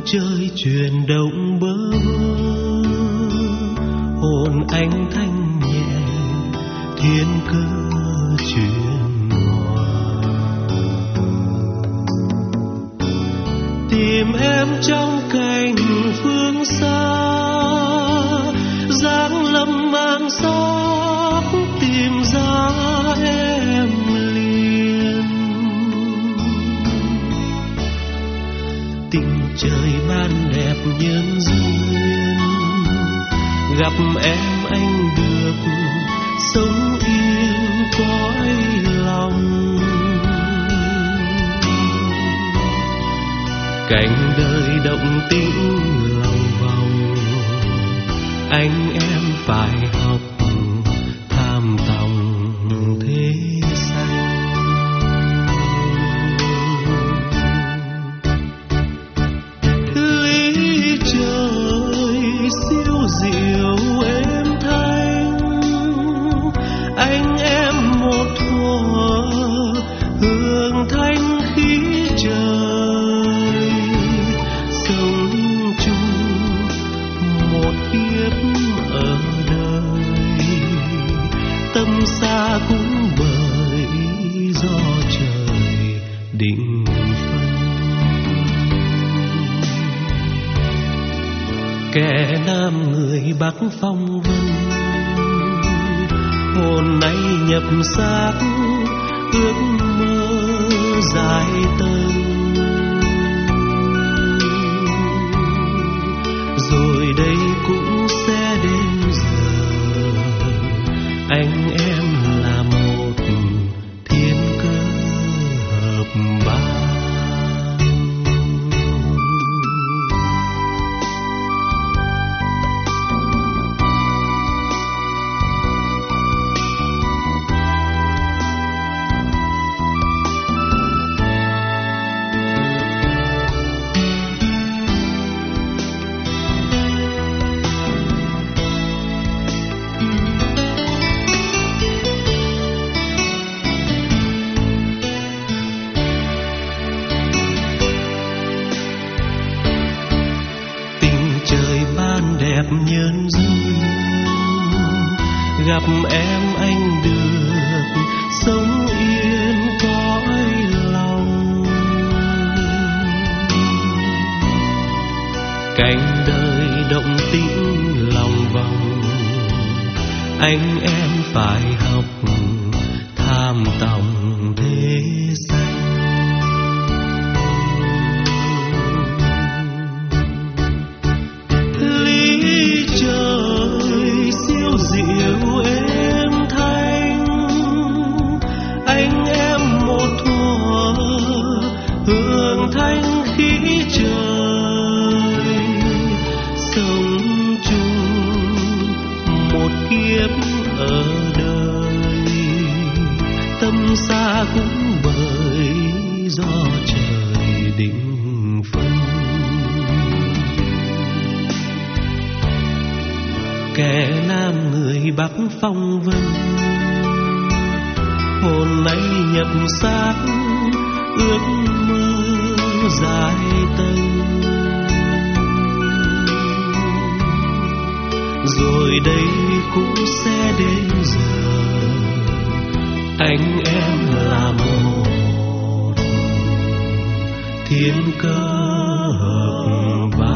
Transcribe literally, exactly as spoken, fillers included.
trời chuyển động bơ vơ, hồn anh thanh nhẹ thiên cơ chuyển hòa. Tìm em trong cảnh phương xa, dáng lâm mang gió tìm ra em liền. Tình trời ban đẹp nhân duyên, gặp em anh được sống yên cõi lòng. Cảnh đời động tĩnh lòng vòng, anh em phải học tham tòng thế xanh. Lý trời siêu diệu êm thanh, anh em một thuở hương thanh khí trời, sống chung một kiếp ở đời, tâm xa cũng bởi do trời định phân. Kẻ nam người Bắc phong vân, hồn nay nhập xác ước mơ dài tầng. Rồi đây cũng sẽ đến giờ, anh em là một thiên cơ hợp ban. Đẹp nhân duyên, gặp em anh được sống yên cõi lòng. Cảnh đời động tĩnh lòng vòng, anh em phải học tham tòng thế xanh. Diệu êm thanh, anh em một thuở hương thanh khí trời, sống chung một kiếp ở đời, tâm xa cũng bởi do trời định phân. Kẻ nam người Bắc phong vân, hồn nay nhập xác ước mơ dài tầng. Rồi đây cũng sẽ đến giờ, anh em là một thiên cơ hợp ban.